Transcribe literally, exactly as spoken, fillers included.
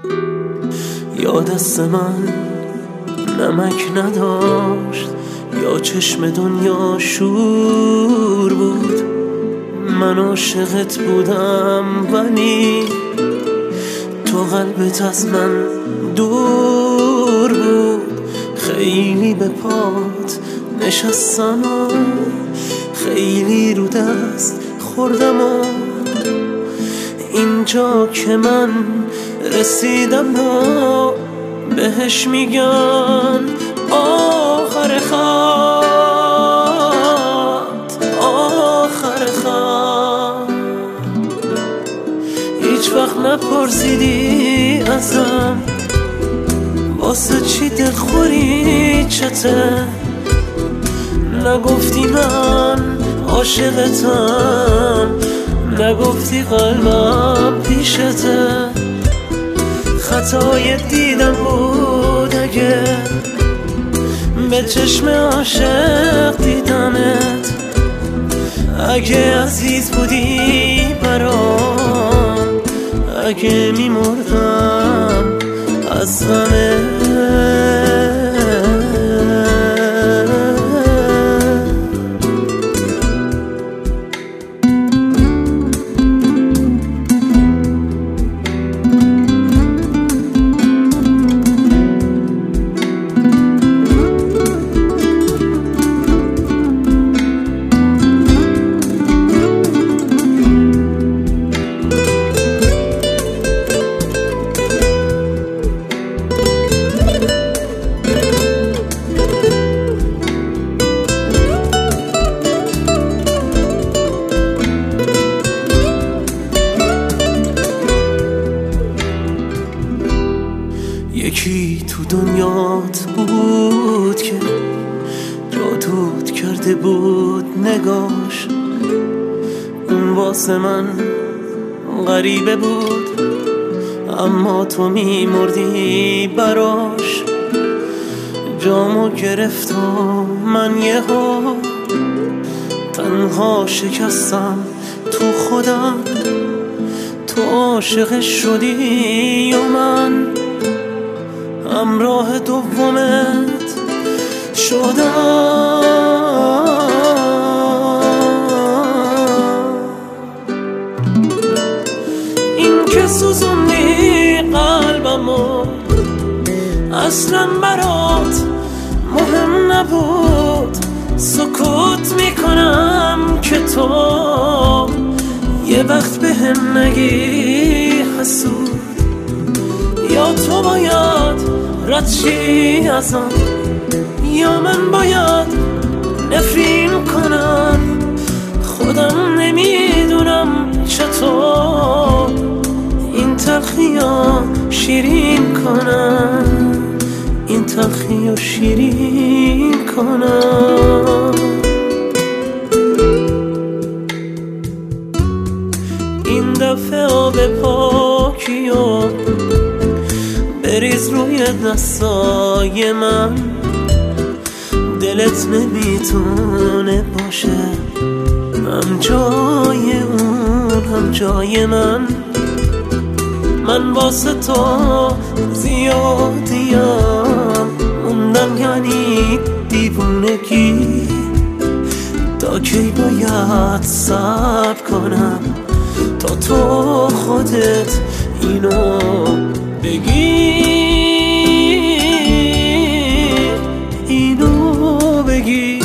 یا دست من نمک نداشت، یا چشم دنیا شور بود. من عاشقت بودم ولی تو قلبت از من دور بود. خیلی به پات نشستم و خیلی رو دست خوردم و اینجا که من رسیدم و بهش میگن آخر خط، آخر خط. هیچ وقت نپرسیدی ازم واسه چی دلخوری چته، نگفتی من عاشقتم، نگفتی قلبم پیشته. خطای دیدم بود اگه به چشم عاشق دیدمت، اگه عزیز بودی برام، اگه میمردم از غمت. یکی تو دنیات بود که جادوت کرده بود نگاش، اون واسه من غریبه بود اما تو میمردی براش. جامو گرفت و من یهو تنها شکستم تو خودم. تو عاشقش شدی و من همراه دومت شدم. این که سوزوندی قلبمو اصلا برات مهم نبود. سکوت میکنم که تو یه وقت به هم نگی حسود، یا تو باید رد شی ازم یا من باید نفرین کنم. خودم نمیدونم چطور این تلخی‌ها شیرین کنم، این تلخی‌ها شیرین کنم. این دفعه آب پاکی و بریز روی دستای من. دلت نمیتونه باشه هم جای اون هم جای من. من واسه تو زیادیم موندم یعنی دیوونگی. تا کی باید صبر کنم تا تو خودت اینو بگی، اینو بگی.